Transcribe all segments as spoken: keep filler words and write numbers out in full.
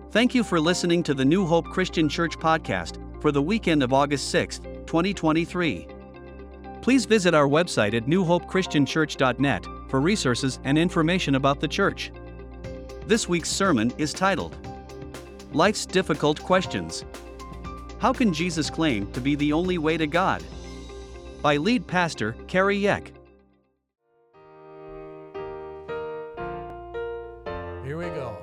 Thank you for listening to the New Hope Christian Church podcast for the weekend of August sixth, twenty twenty-three. Please visit our website at new hope christian church dot net for resources and information about the church. This week's sermon is titled, Life's Difficult Questions. How can Jesus claim to be the only way to God? By lead pastor Kerry Yeck. Here we go.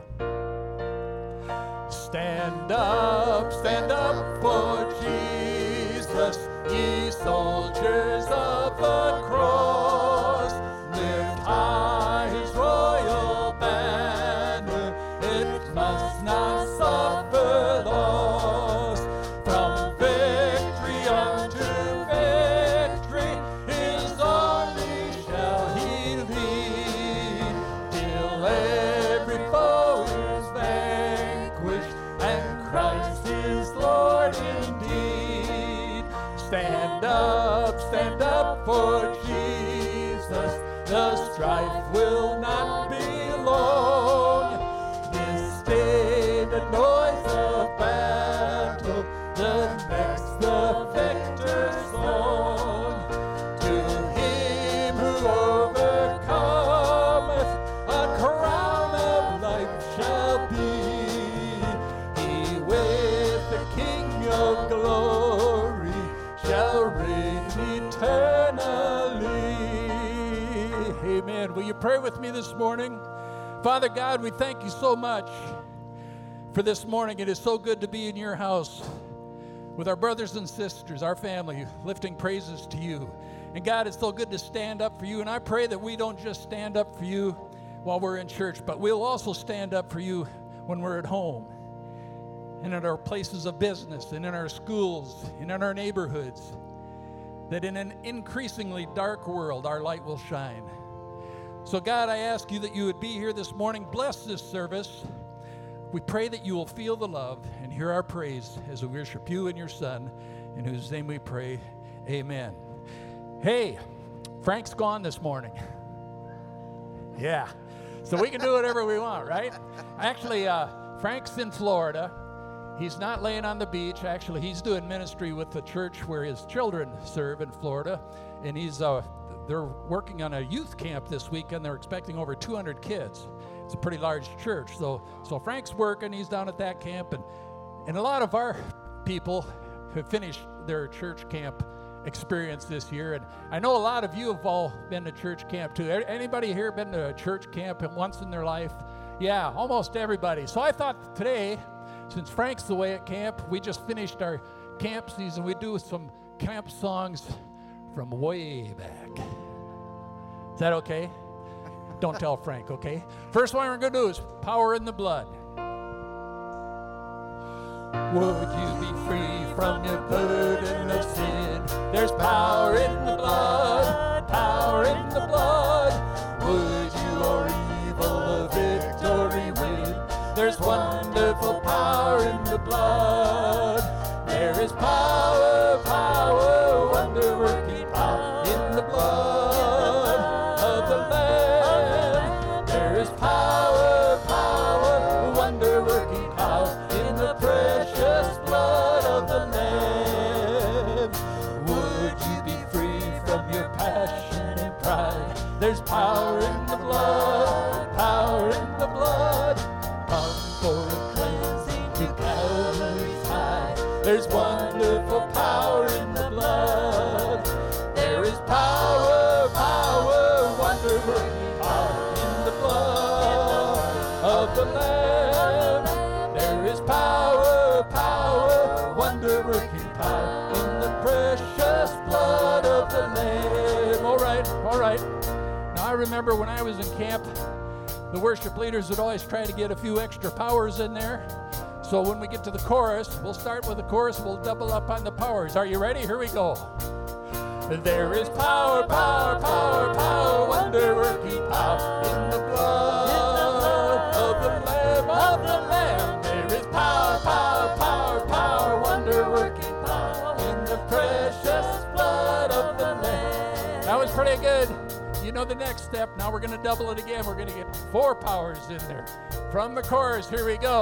Stand up, stand up for Jesus, ye soldiers of the cross. Lift high his royal banner, it must not suffer loss. From victory unto victory, his army shall he lead, till every foe is vanquished, and Christ is Lord indeed. Stand up, stand up for Jesus, the strife will not be long. This day the noise of battle, the next the victor's song. To him who overcometh, a crown of life shall be. He with the King of glory shall reign eternally. Amen. Will you pray with me this morning? Father God, we thank you so much for this morning. It is so good to be in your house with our brothers and sisters, our family, lifting praises to you. And God, it's so good to stand up for you. And I pray that we don't just stand up for you while we're in church, but we'll also stand up for you when we're at home and at our places of business and in our schools and in our neighborhoods, that in an increasingly dark world, our light will shine. So God, I ask you that you would be here this morning. Bless this service. We pray that you will feel the love and hear our praise as we worship you and your Son, in whose name we pray, amen. Hey, Frank's gone this morning. Yeah, so we can do whatever we want, right? Actually, uh, Frank's in Florida. He's not laying on the beach. Actually, he's doing ministry with the church where his children serve in Florida, and he's uh, they're working on a youth camp this weekend. They're expecting over two hundred kids. It's a pretty large church. So so Frank's working. He's down at that camp. And, and a lot of our people have finished their church camp experience this year. And I know a lot of you have all been to church camp too. Anybody here been to a church camp once in their life? Yeah, almost everybody. So I thought today, since Frank's away at camp, we just finished our camp season. We do some camp songs from way back. Is that okay? Don't tell Frank, okay? First one we're going to do is Power in the Blood. Would you be free from your burden of sin? There's power in the blood, power in the blood. Would you or evil a victory win? There's wonderful power in the blood. There is power, power, wonder-working power in the blood of the Lamb. There is power, power, wonder-working power in the precious blood of the Lamb. Would you be free from your passion and pride? There's power in the blood, power in the blood. Come for a cleansing to Calvary's high. There's wonderful power in the blood. There is power, power, wonder-working power in the blood of the Lamb. There is power, power, wonder-working power in the precious blood of the Lamb. All right, all right. Now I remember when I was in camp, the worship leaders would always try to get a few extra powers in there. So when we get to the chorus, we'll start with the chorus, we'll double up on the powers. Are you ready? Here we go. There is power, power, power, power, wonder-working power in the blood of the Lamb, of the Lamb. There is power, power, power, power, wonder-working power in the precious blood of the Lamb. That was pretty good. You know the next step. Now we're going to double it again. We're going to get four powers in there. From the chorus, here we go.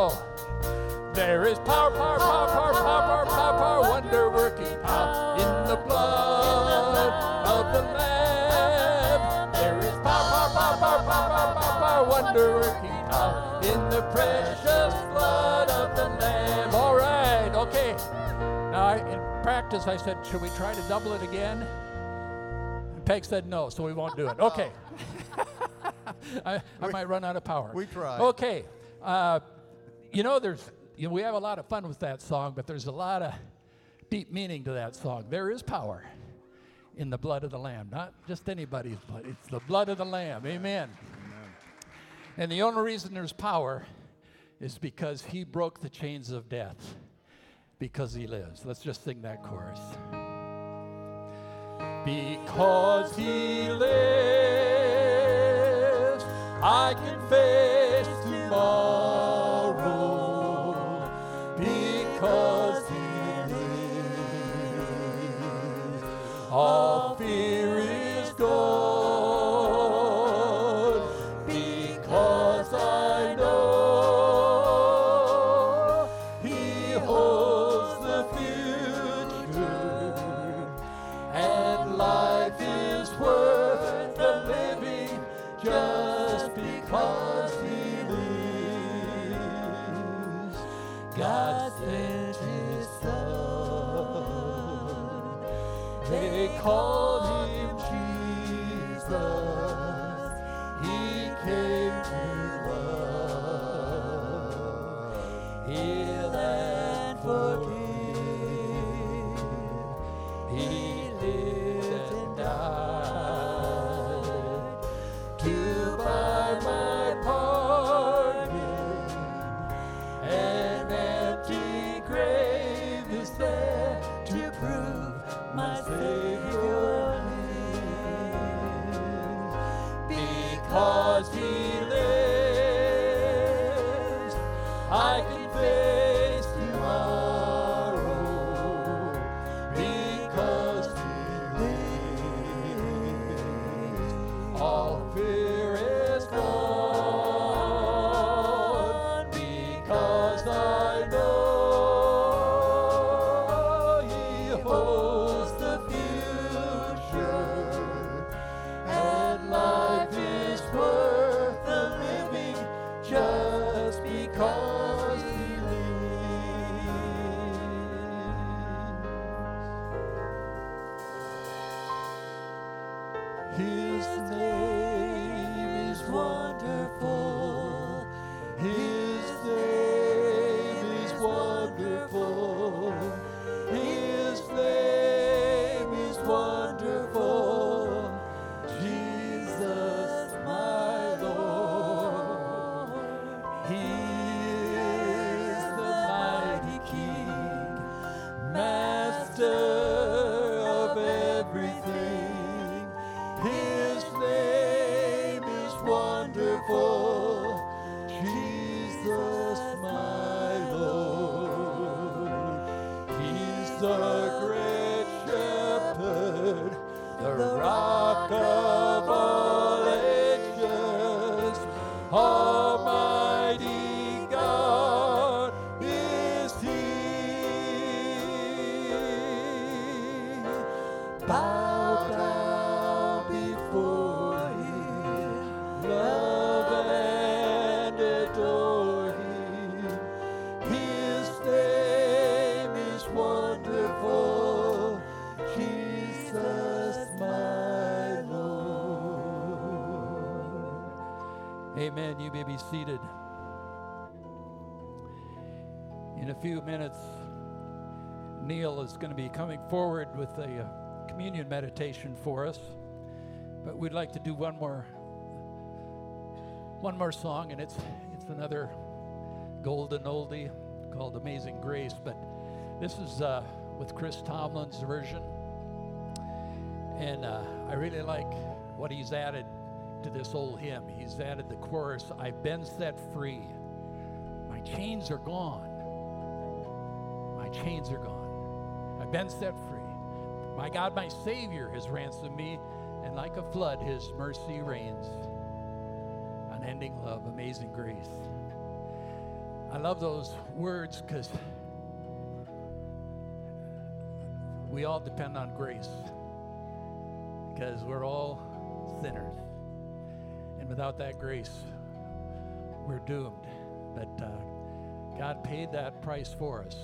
There is power, power, power, power, power, power, power, power, wonder-working power in the blood of the Lamb. There is power, power, power, power, power, power, power, wonder-working power in the precious blood of the Lamb. All right, okay. Now, I, in practice, I said, should we try to double it again? And Peg said no, so we won't do it. Okay. I, I We- might run out of power. we tried. Okay. Uh, you know, there's you know, we have a lot of fun with that song, but there's a lot of deep meaning to that song. There is power in the blood of the Lamb, not just anybody's blood. It's the blood of the Lamb. Amen. Amen. And the only reason there's power is because he broke the chains of death, because he lives. Let's just sing that chorus. Because he lives, I can face tomorrow. Because he lives, all fear is gone. Because I know he holds the future, and life is worth the living just because he lives. God sent his son, they called him Jesus. He came to love, heal and forgive. He lived and died to buy my pardon. An empty grave is there to prove my Savior lives. Because he lives, I can face tomorrow. Because he lives, all fear is gone. Because I know he holds the future, and life is worth the living just because he lives. His name is wonderful. His name is wonderful. His name is wonderful. Jesus, my Lord. He is the mighty King, Master of everything. His name is wonderful. Jesus, my Lord. He's the great shepherd, the rock of all ages. Almighty God is he. Bow down before him, love and adore him. His name is wonderful, Jesus, my Lord. Amen. You may be seated. In a few minutes, Neil is going to be coming forward with a uh, communion meditation for us. But we'd like to do one more one more song, and it's it's another golden oldie called Amazing Grace. But this is uh, with Chris Tomlin's version. And uh, I really like what he's added to this old hymn. He's added the chorus, I've been set free. My chains are gone. My chains are gone. I've been set free. My God, my Savior has ransomed me, and like a flood, his mercy reigns. Unending love, amazing grace. I love those words because we all depend on grace, because we're all sinners. And without that grace, we're doomed. But uh, God paid that price for us.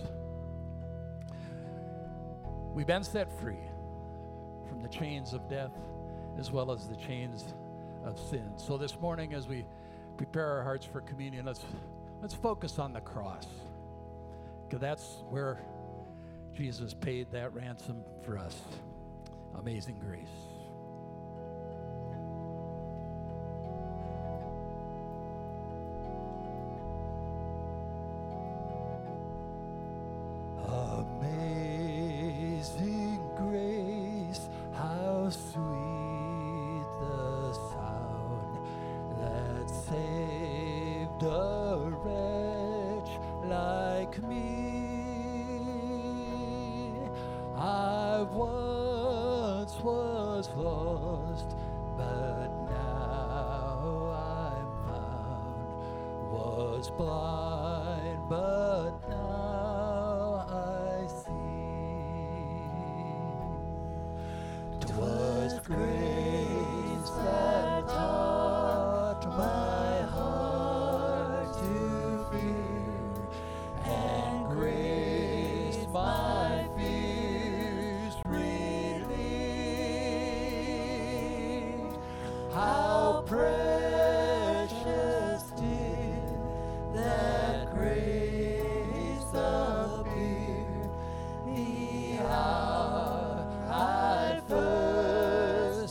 We've been set free from the chains of death as well as the chains of sin. So this morning, as we prepare our hearts for communion, let's let's focus on the cross, because that's where Jesus paid that ransom for us. Amazing grace. Amazing grace, how sweet the sound that saved a wretch like me. I once was lost, but now I'm found, was blind, but now I see. 'Twas grace that taught my heart to fear, and grace my fears relieved. How precious did that grace appear the hour I first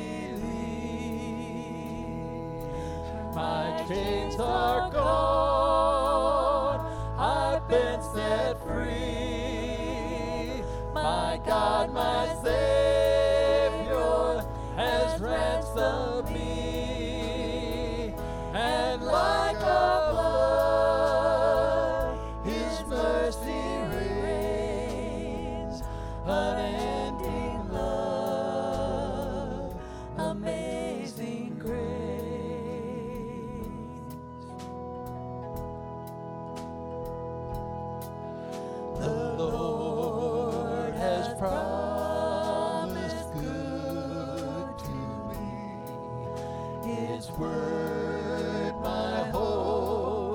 believed. My chains are gone, I've been set free. My God, my Savior has ransomed me, and like a flood, His mercy reigns. Unending love, amazing grace. The Lord has promised good to me. His word my hope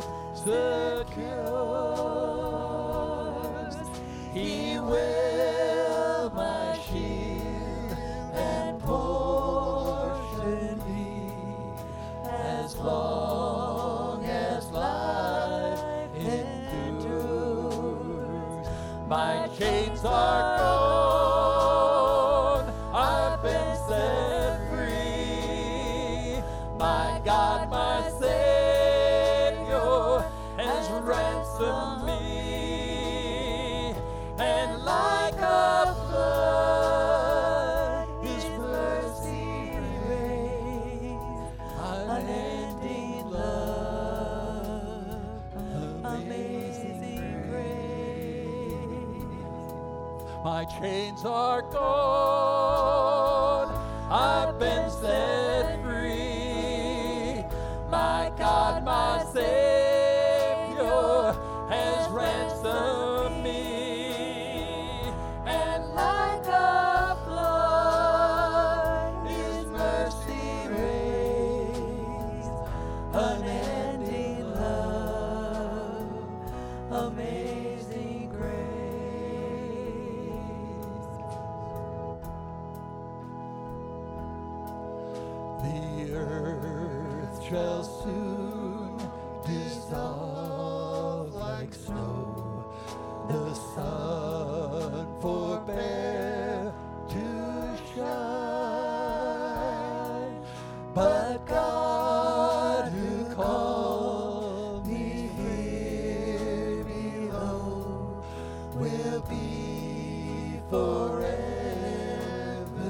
secures. He will my shield and portion be, as long as life endures. My chains are gone, I've been set free. My God, my Savior has ransomed me, and like a flood, His mercy reigns. Unending love, amazing grace. My chains are gone, I've been set free. My God, my Savior has ransomed me, and like a flood, His mercy reigns. Unending love, amazing grace. The earth shall soon dissolve like snow. The sun forbear to shine, but God who called me here below will be forever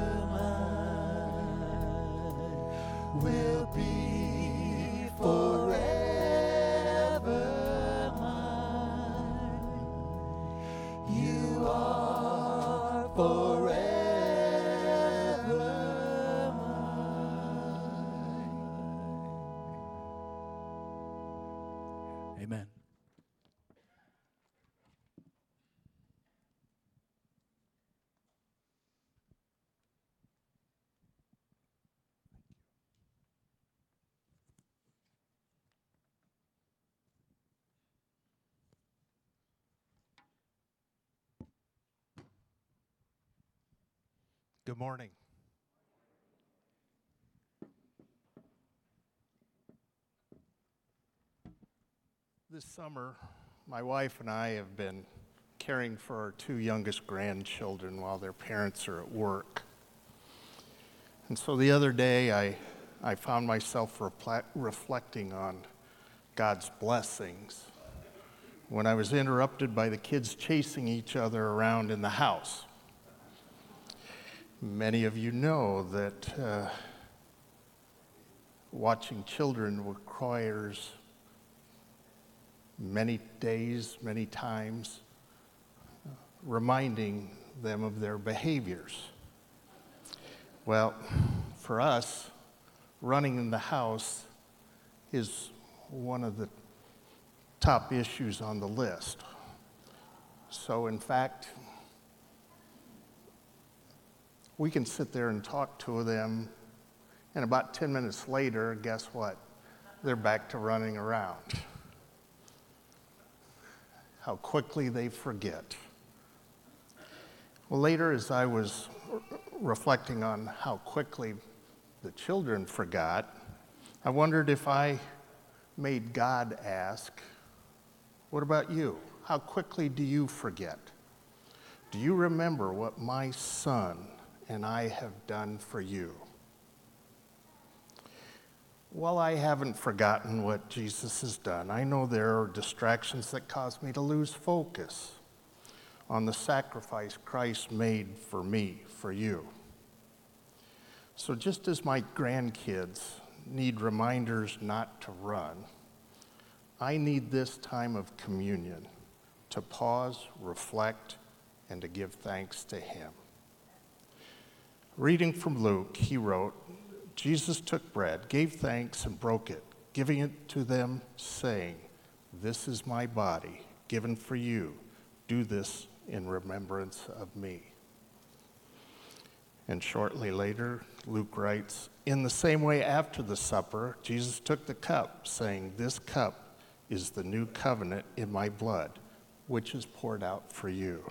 mine, will be forever mine. Amen. Good morning. This summer, my wife and I have been caring for our two youngest grandchildren while their parents are at work. And so the other day, I, I found myself repla- reflecting on God's blessings when I was interrupted by the kids chasing each other around in the house. Many of you know that uh, watching children requires many days, many times, uh, reminding them of their behaviors. Well, for us, running in the house is one of the top issues on the list. So in fact, we can sit there and talk to them, and about ten minutes later, guess what? They're back to running around. How quickly they forget. Well, later, as I was reflecting on how quickly the children forgot, I wondered if I made God ask, what about you? How quickly do you forget? Do you remember what my son and I have done for you? Well, I haven't forgotten what Jesus has done. I know there are distractions that cause me to lose focus on the sacrifice Christ made for me, for you. So just as my grandkids need reminders not to run, I need this time of communion to pause, reflect, and to give thanks to him. Reading from Luke, he wrote, Jesus took bread, gave thanks, and broke it, giving it to them, saying, "This is my body, given for you. Do this in remembrance of me." And shortly later, Luke writes, in the same way after the supper, Jesus took the cup, saying, "This cup is the new covenant in my blood, which is poured out for you."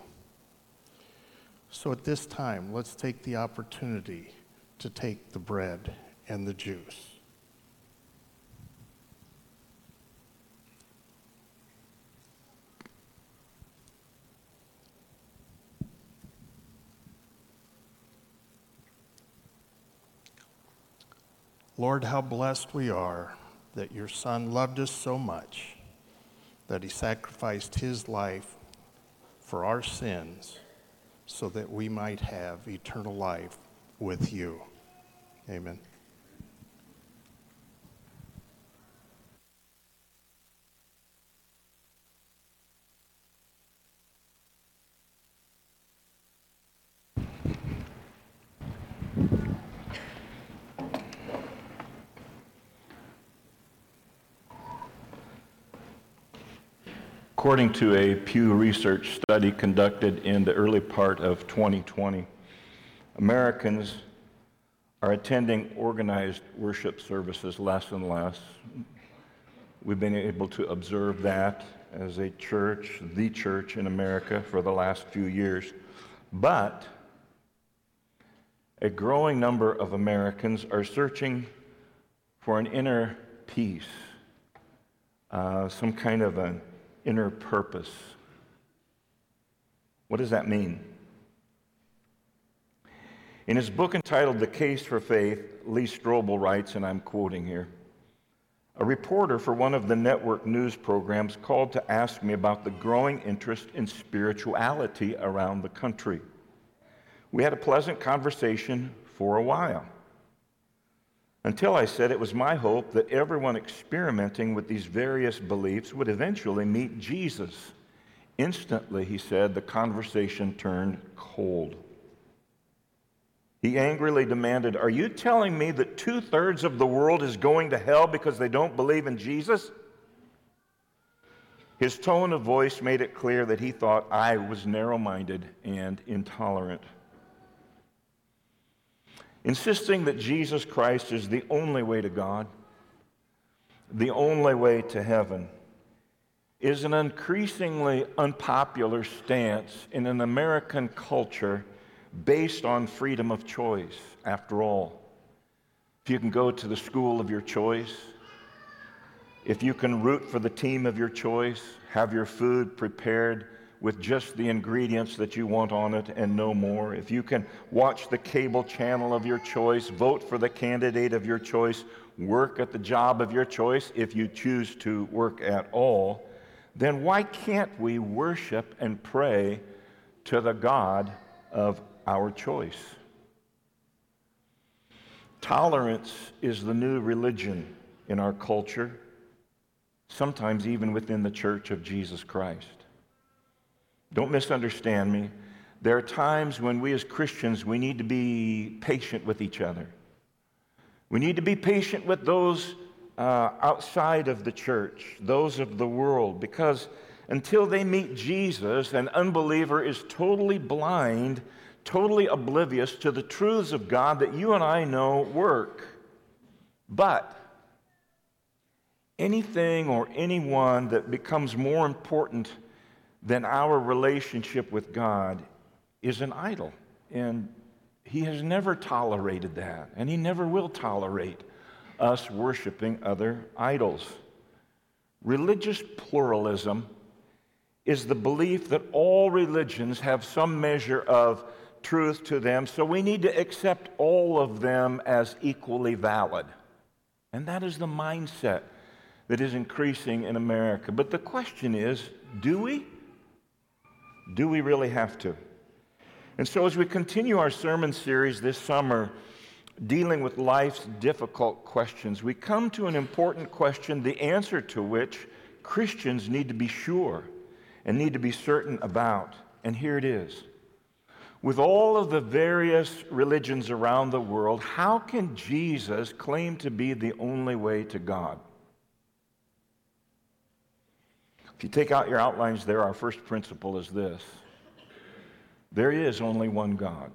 So at this time, let's take the opportunity to take the bread and the juice. Lord, how blessed we are that your Son loved us so much that he sacrificed his life for our sins so that we might have eternal life with you. Amen. According to a Pew Research study conducted in the early part of twenty twenty, Americans are attending organized worship services less and less. We've been able to observe that as a church, the church in America, for the last few years. But a growing number of Americans are searching for an inner peace, uh, some kind of an inner purpose. What does that mean? In his book entitled The Case for Faith, Lee Strobel writes, and I'm quoting here, "A reporter for one of the network news programs called to ask me about the growing interest in spirituality around the country. We had a pleasant conversation for a while, until I said it was my hope that everyone experimenting with these various beliefs would eventually meet Jesus. Instantly," he said, "the conversation turned cold. He angrily demanded, 'Are you telling me that two-thirds of the world is going to hell because they don't believe in Jesus?' His tone of voice made it clear that he thought I was narrow-minded and intolerant. Insisting that Jesus Christ is the only way to God, the only way to heaven, is an increasingly unpopular stance in an American culture based on freedom of choice. After all, if you can go to the school of your choice, if you can root for the team of your choice, have your food prepared with just the ingredients that you want on it and no more, if you can watch the cable channel of your choice, vote for the candidate of your choice, work at the job of your choice, if you choose to work at all, then why can't we worship and pray to the God of our choice? Tolerance is the new religion in our culture, sometimes even within the Church of Jesus Christ. Don't misunderstand me. There are times when we as Christians, we need to be patient with each other. We need to be patient with those uh, outside of the church, those of the world, because until they meet Jesus, an unbeliever is totally blind, totally oblivious to the truths of God that you and I know work. But anything or anyone that becomes more important than our relationship with God is an idol. And He has never tolerated that, and He never will tolerate us worshiping other idols. Religious pluralism is the belief that all religions have some measure of truth to them, so we need to accept all of them as equally valid. And that is the mindset that is increasing in America. But the question is, do we? Do we really have to? And so as we continue our sermon series this summer, dealing with life's difficult questions, we come to an important question, the answer to which Christians need to be sure and need to be certain about. And here it is. With all of the various religions around the world, how can Jesus claim to be the only way to God? If you take out your outlines there, our first principle is this: there is only one God.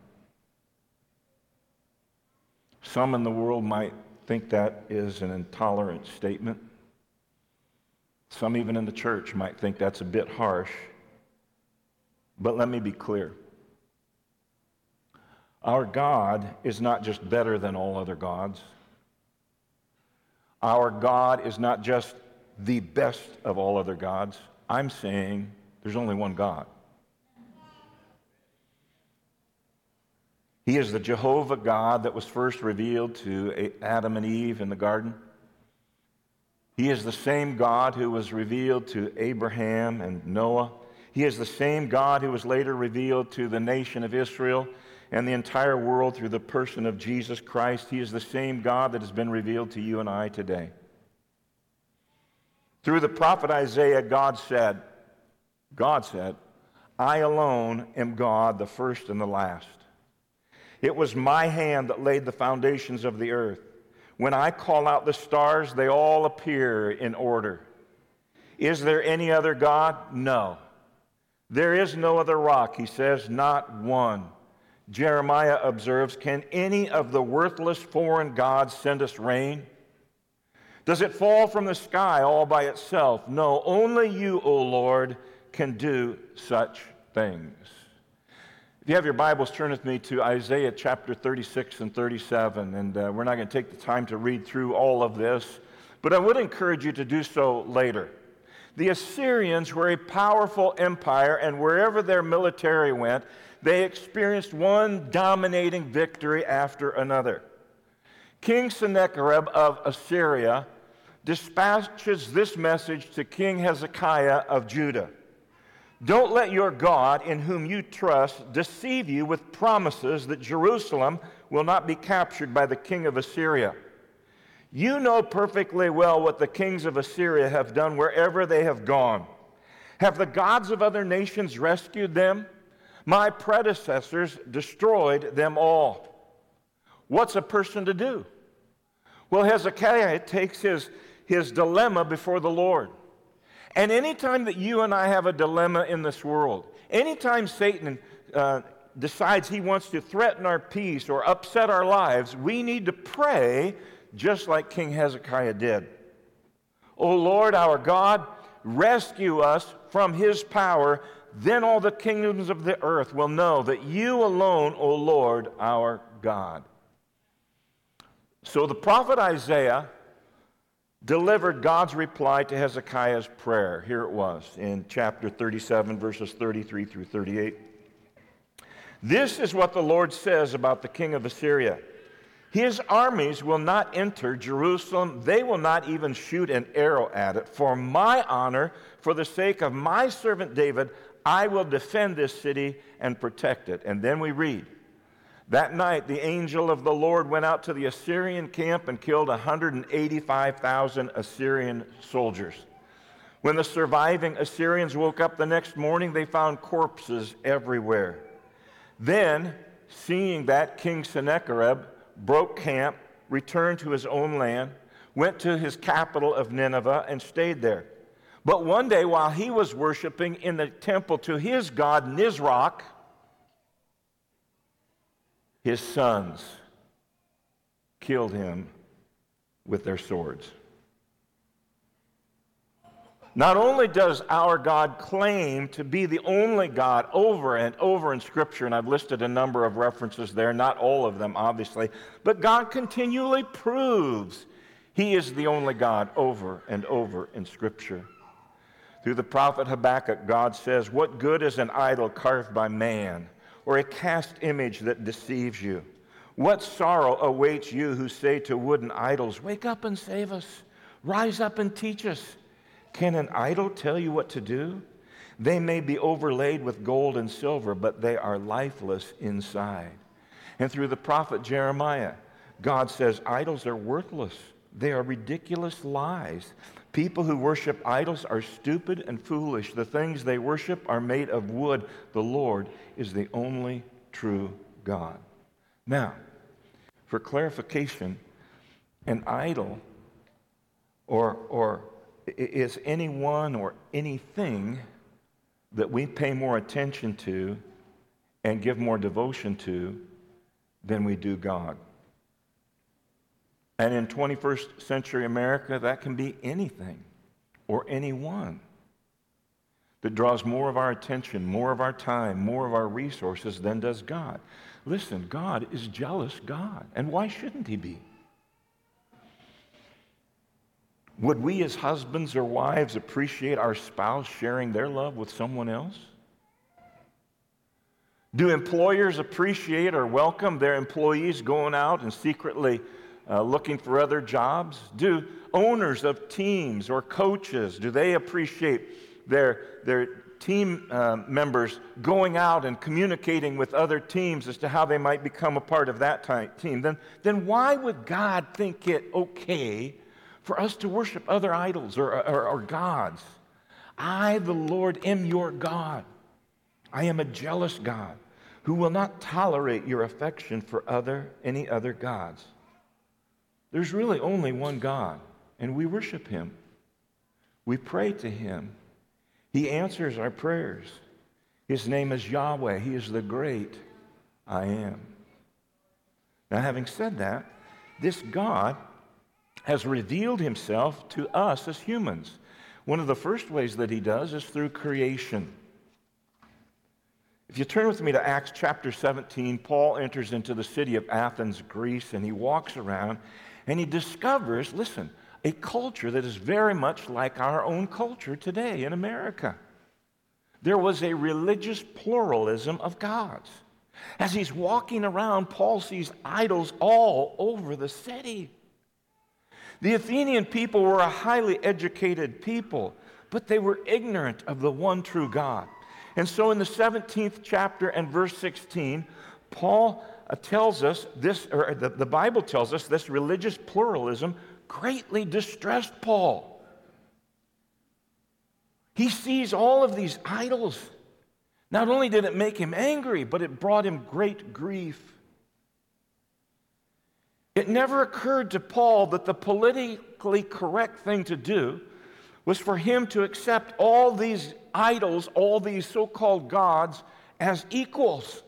Some in the world might think that is an intolerant statement. Some even in the church might think that's a bit harsh. But let me be clear. Our God is not just better than all other gods. Our God is not just the best of all other gods. I'm saying there's only one God. He is the Jehovah God that was first revealed to Adam and Eve in the garden. He is the same God who was revealed to Abraham and Noah. He is the same God who was later revealed to the nation of Israel and the entire world through the person of Jesus Christ. He is the same God that has been revealed to you and I today. Through the prophet Isaiah, God said, God said, I alone am God, the first and the last. It was my hand that laid the foundations of the earth. When I call out the stars, they all appear in order. Is there any other God? No. There is no other rock, he says, not one. Jeremiah observes, can any of the worthless foreign gods send us rain? Does it fall from the sky all by itself? No, only you, O Lord, can do such things. If you have your Bibles, turn with me to Isaiah chapter thirty-six and thirty-seven, and uh, we're not going to take the time to read through all of this, but I would encourage you to do so later. The Assyrians were a powerful empire, and wherever their military went, they experienced one dominating victory after another. King Sennacherib of Assyria dispatches this message to King Hezekiah of Judah. Don't let your God, in whom you trust, deceive you with promises that Jerusalem will not be captured by the king of Assyria. You know perfectly well what the kings of Assyria have done wherever they have gone. Have the gods of other nations rescued them? My predecessors destroyed them all. What's a person to do? Well, Hezekiah takes his, his dilemma before the Lord. And anytime that you and I have a dilemma in this world, anytime Satan uh, decides he wants to threaten our peace or upset our lives, we need to pray just like King Hezekiah did. O Lord, our God, rescue us from his power. Then all the kingdoms of the earth will know that you alone, O Lord, our God. So the prophet Isaiah delivered God's reply to Hezekiah's prayer. Here it was in chapter thirty-seven, verses thirty-three through thirty-eight. This is what the Lord says about the king of Assyria. His armies will not enter Jerusalem. They will not even shoot an arrow at it. For my honor, for the sake of my servant David, I will defend this city and protect it. And then we read, that night the angel of the Lord went out to the Assyrian camp and killed one hundred eighty-five thousand Assyrian soldiers. When the surviving Assyrians woke up the next morning, they found corpses everywhere. Then, seeing that, King Sennacherib broke camp, returned to his own land, went to his capital of Nineveh, and stayed there. But one day, while he was worshiping in the temple to his god Nisroch, his sons killed him with their swords. Not only does our God claim to be the only God over and over in Scripture, and I've listed a number of references there, not all of them, obviously, but God continually proves he is the only God over and over in Scripture. Through the prophet Habakkuk, God says, what good is an idol carved by man, or a cast image that deceives you? What sorrow awaits you who say to wooden idols, wake up and save us, rise up and teach us. Can an idol tell you what to do? They may be overlaid with gold and silver, but they are lifeless inside. And through the prophet Jeremiah, God says idols are worthless. They are ridiculous lies. People who worship idols are stupid and foolish. The things they worship are made of wood. The Lord is the only true God. Now, for clarification, an idol or or is anyone or anything that we pay more attention to and give more devotion to than we do God. And in twenty-first century America, that can be anything or anyone that draws more of our attention, more of our time, more of our resources than does God. Listen, God is jealous God, and why shouldn't he be? Would we as husbands or wives appreciate our spouse sharing their love with someone else? Do employers appreciate or welcome their employees going out and secretly uh, looking for other jobs? Do owners of teams or coaches, do they appreciate their, their team uh, members going out and communicating with other teams as to how they might become a part of that type team? Then, then why would God think it okay for us to worship other idols or, or, or gods? I, the Lord, am your God. I am a jealous God who will not tolerate your affection for other any other gods. There's really only one God, and we worship him. We pray to him. He answers our prayers. His name is Yahweh. He is the great I am. Now, having said that, this God has revealed himself to us as humans. One of the first ways that he does is through creation. If you turn with me to Acts chapter seventeen, Paul enters into the city of Athens, Greece, and he walks around and he discovers, listen, a culture that is very much like our own culture today in America. There was a religious pluralism of gods. As he's walking around, Paul sees idols all over the city. The Athenian people were a highly educated people, but they were ignorant of the one true God. And so in the seventeenth chapter and verse sixteen, Paul uh, tells us this, or the, the Bible tells us this religious pluralism greatly distressed Paul. He sees all of these idols. Not only did it make him angry, but it brought him great grief. It never occurred to Paul that the politically correct thing to do was for him to accept all these idols, all these so-called gods, as equals.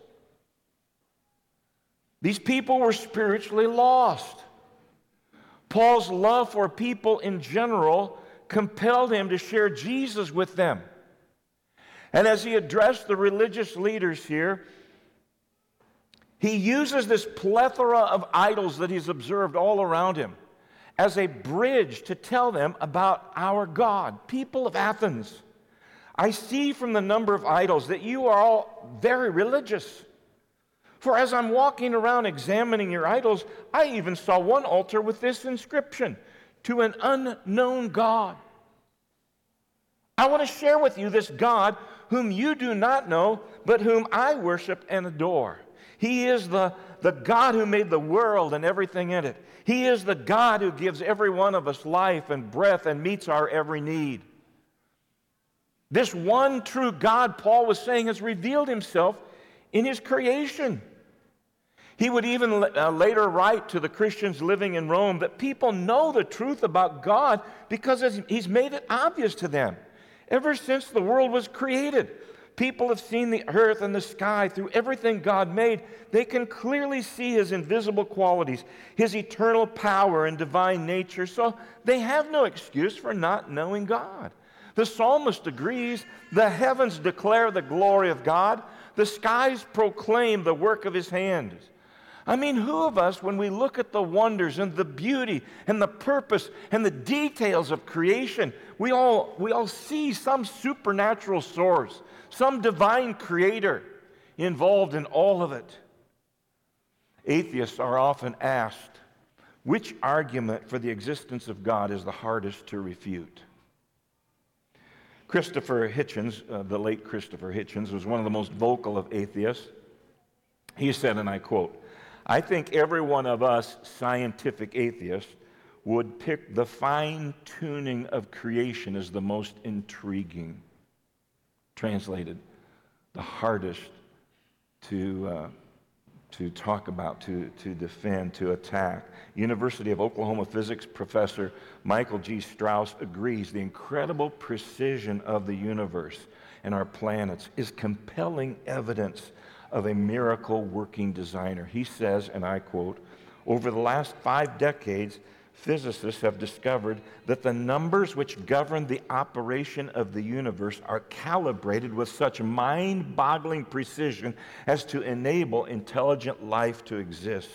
These people were spiritually lost. Paul's love for people in general compelled him to share Jesus with them. And as he addressed the religious leaders here, he uses this plethora of idols that he's observed all around him as a bridge to tell them about our God. People of Athens, I see from the number of idols that you are all very religious. For as I'm walking around examining your idols, I even saw one altar with this inscription, "To an unknown God." I want to share with you this God whom you do not know, but whom I worship and adore. He is the, the God who made the world and everything in it. He is the God who gives every one of us life and breath and meets our every need. This one true God, Paul was saying, has revealed himself in his creation. He would even uh, later write to the Christians living in Rome that people know the truth about God because he's made it obvious to them. Ever since the world was created, people have seen the earth and the sky through everything God made. They can clearly see his invisible qualities, his eternal power and divine nature, so they have no excuse for not knowing God. The psalmist agrees, the heavens declare the glory of God, the skies proclaim the work of his hands. I mean, who of us, when we look at the wonders and the beauty and the purpose and the details of creation, we all, we all see some supernatural source, some divine creator involved in all of it. Atheists are often asked, which argument for the existence of God is the hardest to refute? Christopher Hitchens, uh, the late Christopher Hitchens, was one of the most vocal of atheists. He said, and I quote, "I think every one of us scientific atheists would pick the fine-tuning of creation as the most intriguing." Translated, the hardest to, uh, to talk about, to, to defend, to attack. University of Oklahoma physics professor Michael G. Strauss agrees the incredible precision of the universe and our planets is compelling evidence of a miracle-working designer. He says, and I quote, "Over the last five decades, physicists have discovered that the numbers which govern the operation of the universe are calibrated with such mind-boggling precision as to enable intelligent life to exist."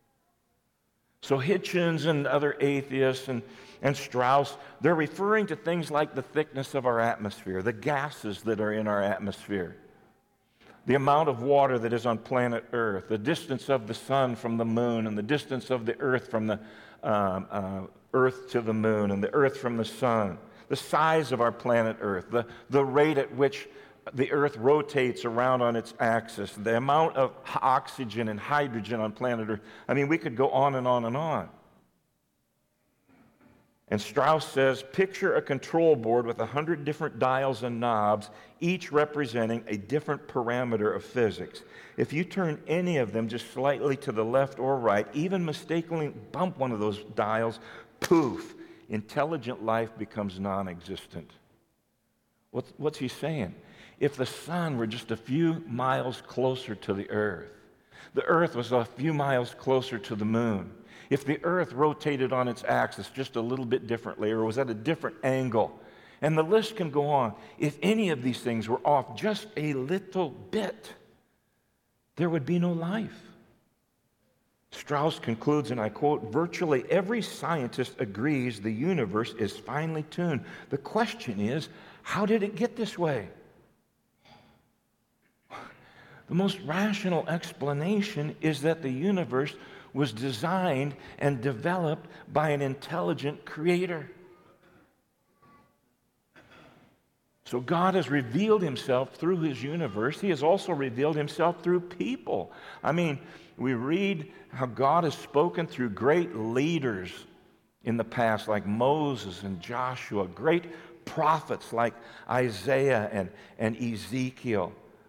So Hitchens and other atheists and, and Strauss, they're referring to things like the thickness of our atmosphere, the gases that are in our atmosphere, the amount of water that is on planet Earth, the distance of the sun from the moon, and the distance of the Earth from the um, uh, Earth to the moon, and the Earth from the sun, the size of our planet Earth, the, the rate at which the Earth rotates around on its axis, the amount of oxygen and hydrogen on planet Earth. I mean, we could go on and on and on. And Strauss says, picture a control board with a hundred different dials and knobs, each representing a different parameter of physics. If you turn any of them just slightly to the left or right, even mistakenly bump one of those dials, poof, intelligent life becomes non-existent. What's, what's he saying? If the sun were just a few miles closer to the earth, the earth was a few miles closer to the moon, if the earth rotated on its axis just a little bit differently or was at a different angle, and the list can go on, if any of these things were off just a little bit, there would be no life. Strauss concludes, and I quote, virtually every scientist agrees the universe is finely tuned. The question is, how did it get this way? The most rational explanation is that the universe was designed and developed by an intelligent creator. So God has revealed himself through his universe. He has also revealed himself through people. I mean, we read how God has spoken through great leaders in the past, like Moses and Joshua, great prophets like Isaiah and, and Ezekiel,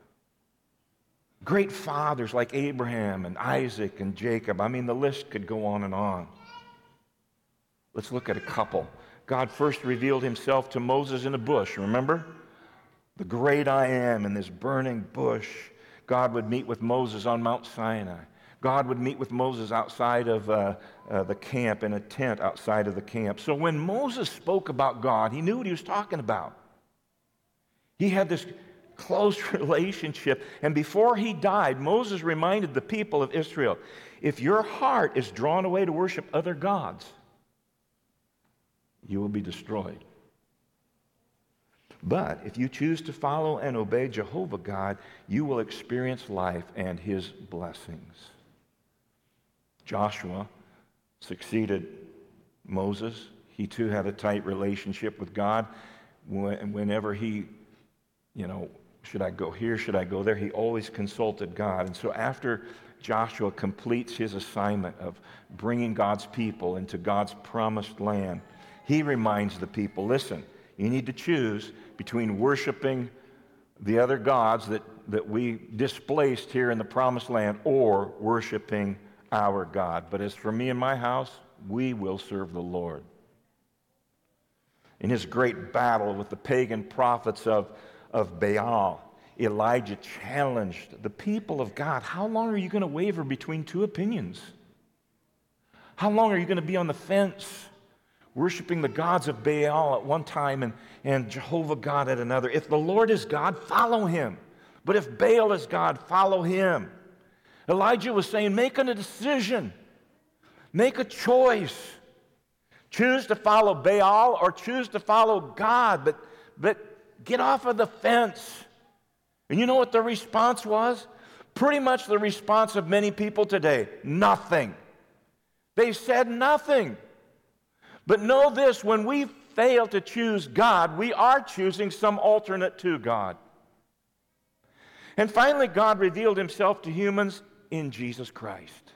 great fathers like Abraham and Isaac and Jacob. I mean, the list could go on and on. Let's look at a couple. God first revealed himself to Moses in a bush, remember? The great I am in this burning bush. God would meet with Moses on Mount Sinai. God would meet with Moses outside of uh, uh, the camp in a tent outside of the camp. So when Moses spoke about God, he knew what he was talking about. He had this close relationship. And before he died, Moses reminded the people of Israel, if your heart is drawn away to worship other gods, you will be destroyed. But if you choose to follow and obey Jehovah God, you will experience life and his blessings. Joshua succeeded Moses. He too had a tight relationship with God. Whenever he, you know, should I go here, should I go there, he always consulted God. And so after Joshua completes his assignment of bringing God's people into God's promised land, he reminds the people, listen, you need to choose between worshiping the other gods that, that we displaced here in the promised land or worshiping our God. But as for me and my house, we will serve the Lord. In his great battle with the pagan prophets of, of Baal, Elijah challenged the people of God. How long are you going to waver between two opinions? How long are you going to be on the fence, worshiping the gods of Baal at one time and, and Jehovah God at another? If the Lord is God, follow him. But if Baal is God, follow him. Elijah was saying, make a decision. Make a choice. Choose to follow Baal or choose to follow God, but, but get off of the fence. And you know what the response was? Pretty much the response of many people today. Nothing. They said nothing. But know this, when we fail to choose God, we are choosing some alternate to God. And finally, God revealed himself to humans in Jesus Christ.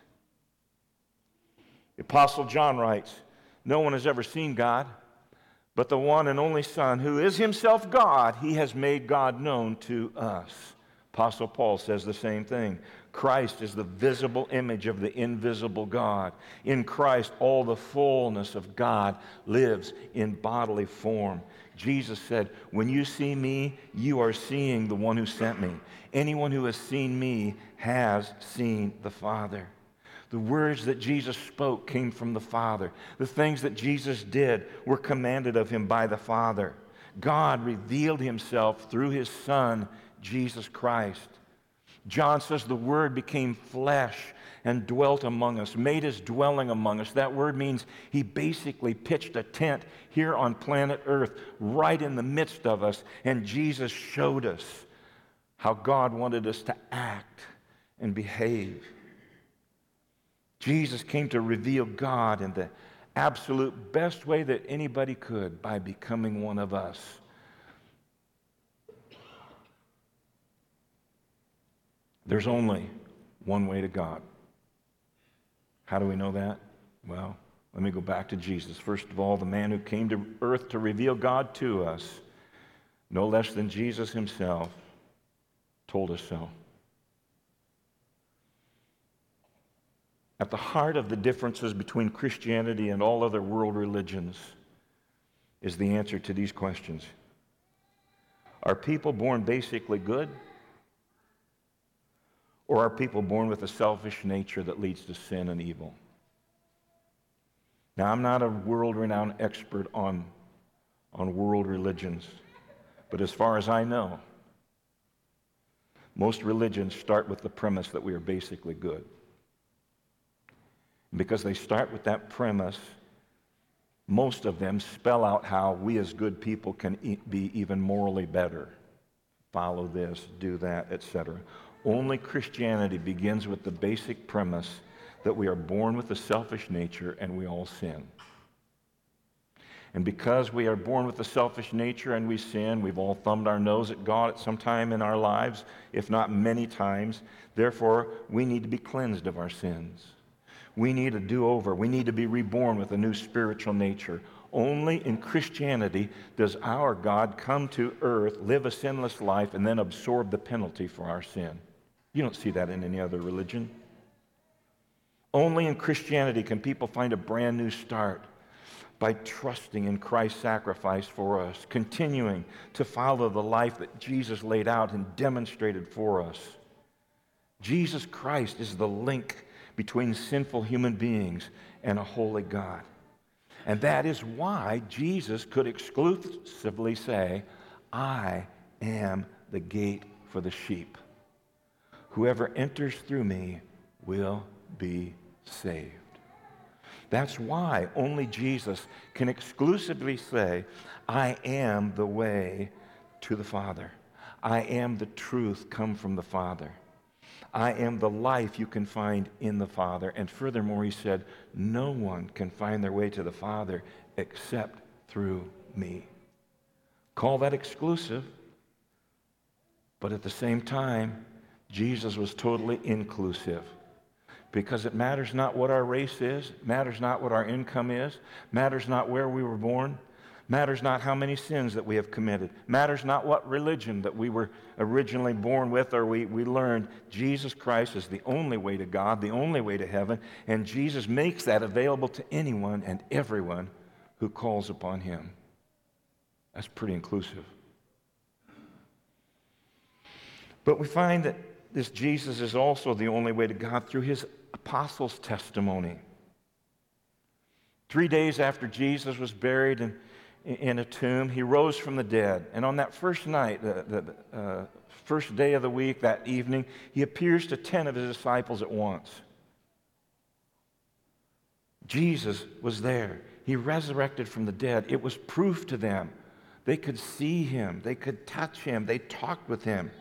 The Apostle John writes, no one has ever seen God, but the one and only Son, who is himself God, he has made God known to us. Apostle Paul says the same thing. Christ is the visible image of the invisible God. In Christ, all the fullness of God lives in bodily form. Jesus said, when you see me, you are seeing the one who sent me. Anyone who has seen me has seen the Father. The words that Jesus spoke came from the Father. The things that Jesus did were commanded of him by the Father. God revealed himself through his Son, Jesus Christ. John says the Word became flesh and dwelt among us, made his dwelling among us. That word means he basically pitched a tent here on planet Earth, right in the midst of us, and Jesus showed us how God wanted us to act and behave. Jesus came to reveal God in the absolute best way that anybody could, by becoming one of us. There's only one way to God. How do we know that? Well, let me go back to Jesus. First of all, the man who came to earth to reveal God to us, no less than Jesus himself, told us so. At the heart of the differences between Christianity and all other world religions is the answer to these questions. Are people born basically good? Or are people born with a selfish nature that leads to sin and evil? Now, I'm not a world-renowned expert on, on world religions, but as far as I know, most religions start with the premise that we are basically good. Because they start with that premise, most of them spell out how we as good people can e- be even morally better. Follow this, do that, et cetera. Only Christianity begins with the basic premise that we are born with a selfish nature and we all sin. And because we are born with a selfish nature and we sin, we've all thumbed our nose at God at some time in our lives, if not many times. Therefore, we need to be cleansed of our sins. We need a do-over. We need to be reborn with a new spiritual nature. Only in Christianity does our God come to earth, live a sinless life, and then absorb the penalty for our sin. You don't see that in any other religion. Only in Christianity can people find a brand new start, by trusting in Christ's sacrifice for us, continuing to follow the life that Jesus laid out and demonstrated for us. Jesus Christ is the link between sinful human beings and a holy God. And that is why Jesus could exclusively say, I am the gate for the sheep. Whoever enters through me will be saved. That's why only Jesus can exclusively say, I am the way to the Father. I am the truth come from the Father. I am the life you can find in the Father. And furthermore, he said, no one can find their way to the Father except through me. Call that exclusive, but at the same time, Jesus was totally inclusive. Because it matters not what our race is, matters not what our income is, matters not where we were born, matters not how many sins that we have committed, matters not what religion that we were originally born with or we, we learned. Jesus Christ is the only way to God, the only way to heaven, and Jesus makes that available to anyone and everyone who calls upon him. That's pretty inclusive. But we find that this Jesus is also the only way to God through his apostles' testimony. Three days after Jesus was buried in, in a tomb, he rose from the dead. And on that first night, the, the uh, first day of the week, that evening, he appears to ten of his disciples at once. Jesus was there. He resurrected from the dead. It was proof to them. They could see him. They could touch him. They talked with him.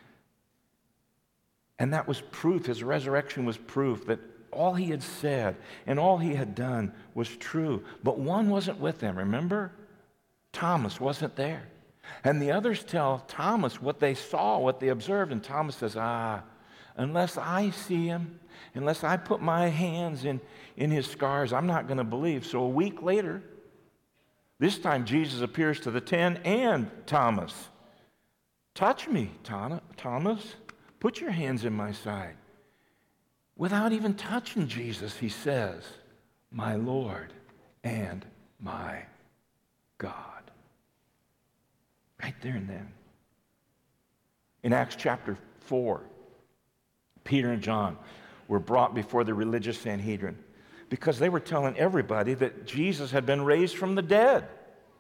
And that was proof, his resurrection was proof that all he had said and all he had done was true. But one wasn't with him, remember? Thomas wasn't there. And the others tell Thomas what they saw, what they observed, and Thomas says, ah, unless I see him, unless I put my hands in, in his scars, I'm not going to believe. So a week later, this time Jesus appears to the ten and Thomas. Touch me, Thomas. Put your hands in my side. Without even touching Jesus, he says, my Lord and my God. Right there and then. In Acts chapter four, Peter and John were brought before the religious Sanhedrin because they were telling everybody that Jesus had been raised from the dead.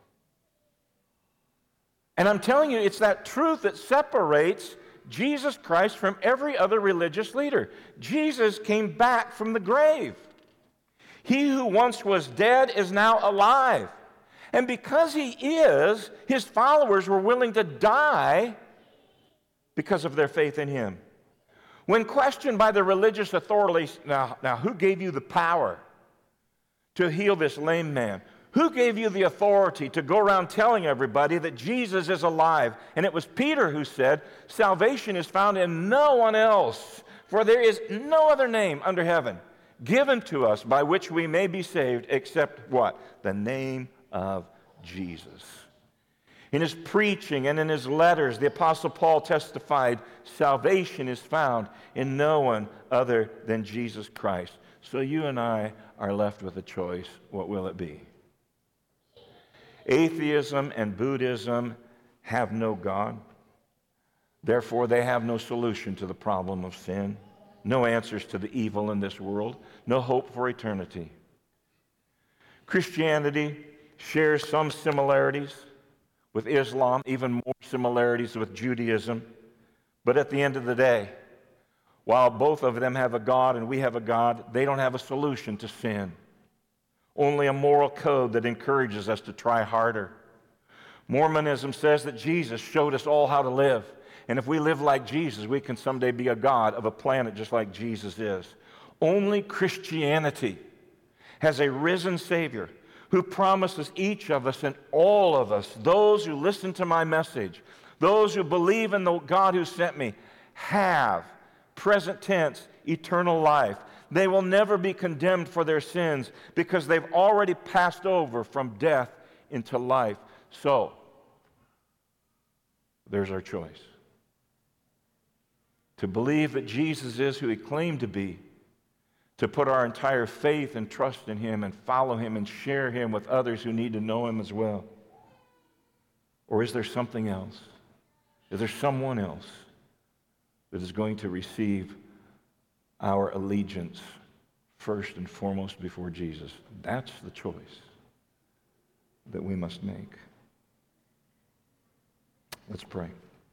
And I'm telling you, it's that truth that separates Jesus Christ from every other religious leader. Jesus came back from the grave. He who once was dead is now alive. And because he is, his followers were willing to die because of their faith in him. When questioned by the religious authorities, now, now who gave you the power to heal this lame man? Who gave you the authority to go around telling everybody that Jesus is alive? And it was Peter who said, salvation is found in no one else, for there is no other name under heaven given to us by which we may be saved except what? The name of Jesus. In his preaching and in his letters, the Apostle Paul testified, salvation is found in no one other than Jesus Christ. So you and I are left with a choice. What will it be? Atheism and Buddhism have no God. Therefore, they have no solution to the problem of sin, no answers to the evil in this world, no hope for eternity. Christianity shares some similarities with Islam, even more similarities with Judaism. But at the end of the day, while both of them have a God and we have a God, they don't have a solution to sin. Only a moral code that encourages us to try harder. Mormonism says that Jesus showed us all how to live. And if we live like Jesus, we can someday be a God of a planet just like Jesus is. Only Christianity has a risen Savior who promises each of us and all of us, those who listen to my message, those who believe in the God who sent me, have, present tense, eternal life. They will never be condemned for their sins because they've already passed over from death into life. So, there's our choice. To believe that Jesus is who he claimed to be, to put our entire faith and trust in him and follow him and share him with others who need to know him as well? Or is there something else? Is there someone else that is going to receive our allegiance first and foremost before Jesus? That's the choice that we must make. Let's pray.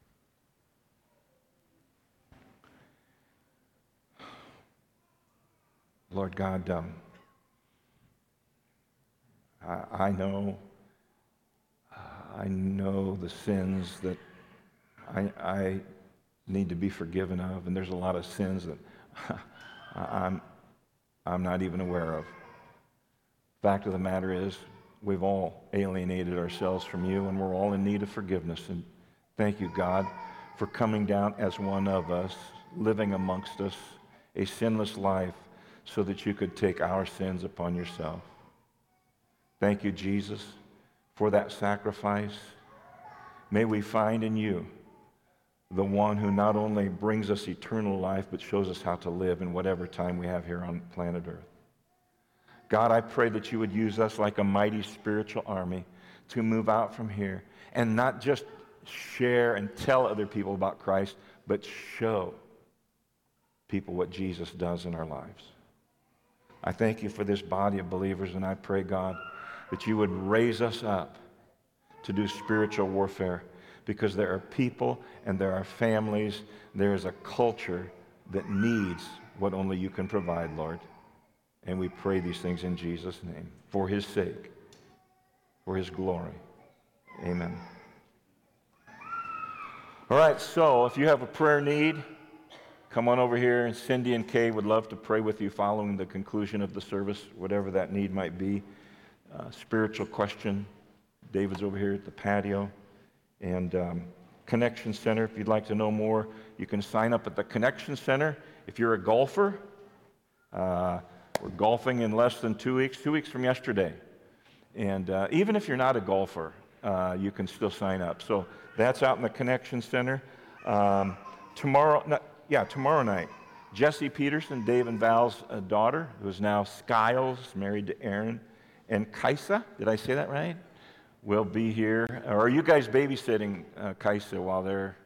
Lord God, um, I, I know, uh, I know the sins that I, I need to be forgiven of, and there's a lot of sins that I'm, I'm not even aware of. Fact of the matter is, we've all alienated ourselves from you, and we're all in need of forgiveness. And thank you, God, for coming down as one of us, living amongst us, a sinless life, so that you could take our sins upon yourself. Thank you, Jesus, for that sacrifice. May we find in you the one who not only brings us eternal life, but shows us how to live in whatever time we have here on planet Earth. God, I pray that you would use us like a mighty spiritual army to move out from here and not just share and tell other people about Christ, but show people what Jesus does in our lives. I thank you for this body of believers, and I pray, God, that you would raise us up to do spiritual warfare, because there are people and there are families, there is a culture that needs what only you can provide, Lord. And we pray these things in Jesus' name, for his sake, for his glory. Amen. All right, so if you have a prayer need, come on over here, and Cindy and Kay would love to pray with you following the conclusion of the service, whatever that need might be. Uh, spiritual question, David's over here at the patio. And um, Connection Center, if you'd like to know more, you can sign up at the Connection Center. If you're a golfer, uh, we're golfing in less than two weeks, two weeks from yesterday. And uh, even if you're not a golfer, uh, you can still sign up. So that's out in the Connection Center. Um, tomorrow, no, yeah, tomorrow night, Jesse Peterson, Dave and Val's uh, daughter, who is now Skiles, married to Aaron, and Kaisa, did I say that right? Will be here. Or are you guys babysitting uh, Kaisa while they're...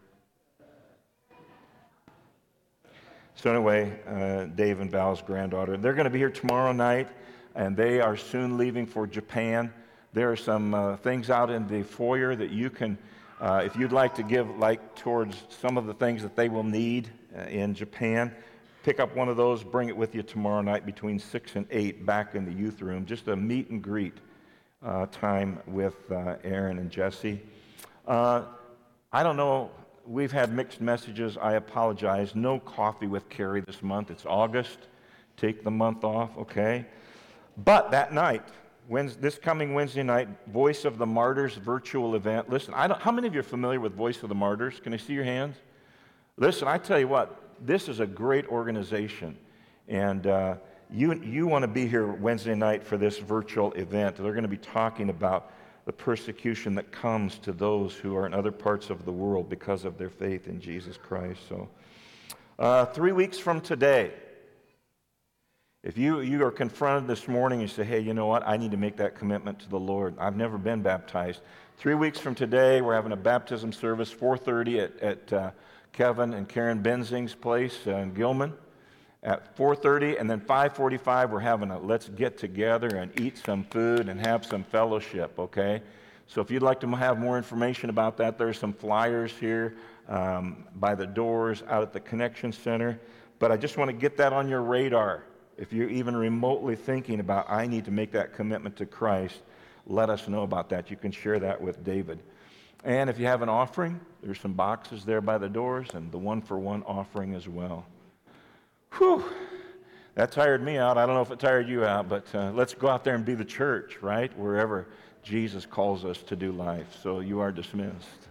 So anyway, uh, Dave and Val's granddaughter, they're going to be here tomorrow night, and they are soon leaving for Japan. There are some uh, things out in the foyer that you can, uh, if you'd like to give like towards some of the things that they will need uh, in Japan, pick up one of those, bring it with you tomorrow night between six and eight back in the youth room. Just a meet and greet uh, time with uh, Aaron and Jesse. Uh, I don't know. We've had mixed messages. I apologize. No coffee with Carrie this month. It's August. Take the month off, okay? But that night, Wednesday, this coming Wednesday night, Voice of the Martyrs virtual event. Listen, I don't, how many of you are familiar with Voice of the Martyrs? Can I see your hands? Listen, I tell you what, this is a great organization. And uh, you, you want to be here Wednesday night for this virtual event. They're going to be talking about the persecution that comes to those who are in other parts of the world because of their faith in Jesus Christ. So, uh, three weeks from today, if you, you are confronted this morning and you say, hey, you know what, I need to make that commitment to the Lord. I've never been baptized. Three weeks from today, we're having a baptism service, four thirty at, at uh, Kevin and Karen Benzing's place uh, in Gilman. At four thirty, and then five forty-five, we're having a let's get together and eat some food and have some fellowship, okay? So if you'd like to have more information about that, there's some flyers here um, by the doors out at the Connection Center. But I just want to get that on your radar. If you're even remotely thinking about, I need to make that commitment to Christ, let us know about that. You can share that with David. And if you have an offering, there's some boxes there by the doors, and the one-for-one offering as well. Whew, that tired me out. I don't know if it tired you out, but uh, let's go out there and be the church, right? Wherever Jesus calls us to do life. So you are dismissed.